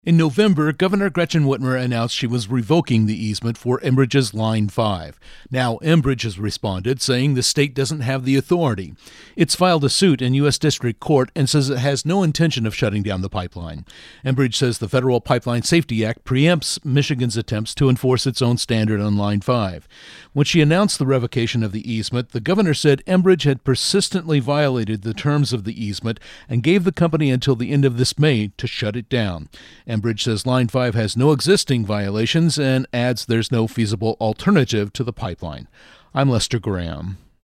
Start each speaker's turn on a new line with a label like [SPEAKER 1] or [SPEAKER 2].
[SPEAKER 1] In November, Governor Gretchen Whitmer announced she was revoking the easement for Enbridge's Line 5. Now, Enbridge has responded, saying the state doesn't have the authority. It's filed a suit in U.S. District Court and says it has no intention of shutting down the pipeline. Enbridge says the Federal Pipeline Safety Act preempts Michigan's attempts to enforce its own standard on Line 5. When she announced the revocation of the easement, the governor said Enbridge had persistently violated the terms of the easement and gave the company until the end of this May to shut it down. Enbridge says Line 5 has no existing violations and adds there's no feasible alternative to the pipeline. I'm Lester Graham.